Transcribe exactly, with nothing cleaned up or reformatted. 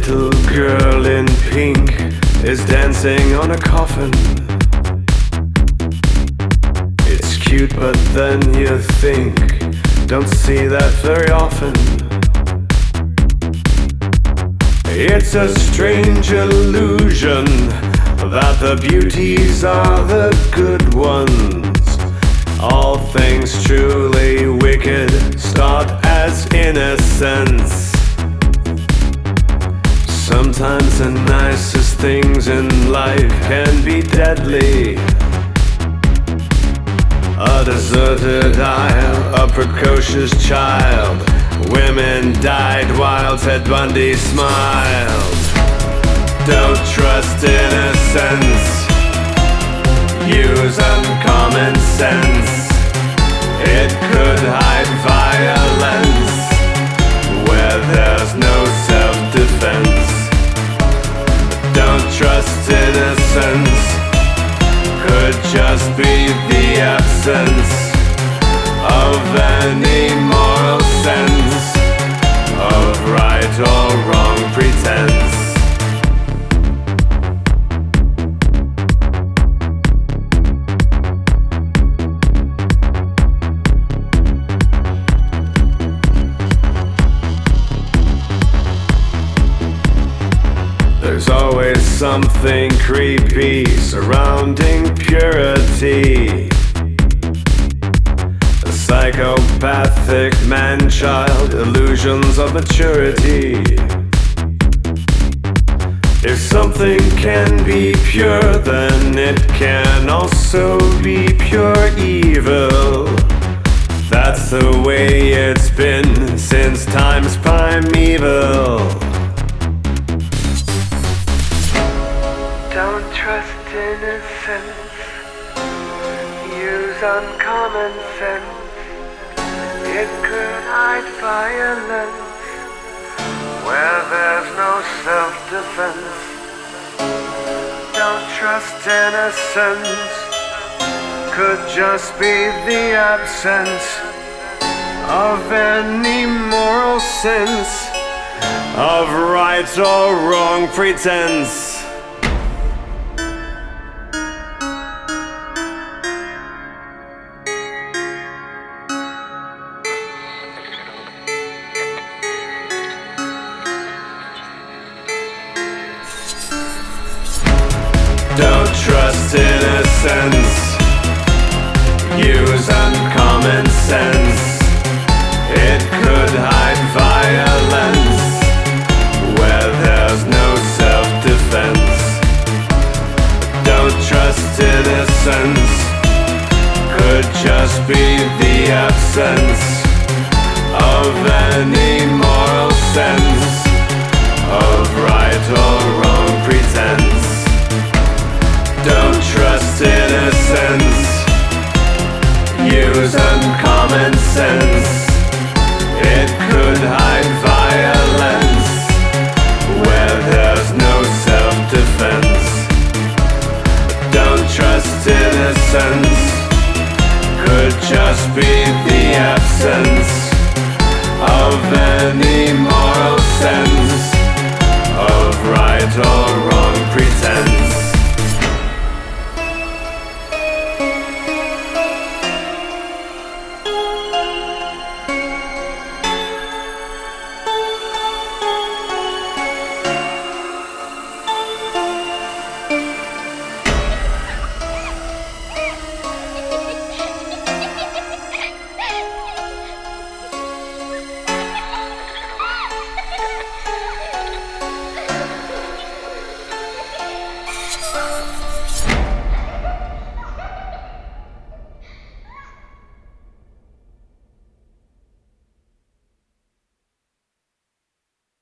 little girl in pink is dancing on a coffin. It's cute, but then you think, don't see that very often. It's a strange illusion that the beauties are the good ones. All things truly wicked start as innocence. Sometimes the nicest things in life can be deadly. A deserted isle, a precocious child. Women died while Ted Bundy smiled. Don't trust innocence. Use uncommon sense. It could hide violence where there's no self-defense. Don't trust innocence. Could just be the absence of any moral sense of right or wrong pretense. There's always something creepy surrounding purity. A psychopathic man-child, illusions of maturity. If something can be pure, then it can also be pure evil. That's the way it's been since times primeval. Don't trust innocence. Use uncommon sense. It could hide violence where there's no self-defense. Don't trust innocence. Could just be the absence of any moral sense of right or wrong pretense. Don't trust innocence. Use uncommon sense. It could hide violence where there's no self-defense. Don't trust innocence. Could just be the absence of any moral sense of right or wrong pretense. Don't trust innocence. Use uncommon sense.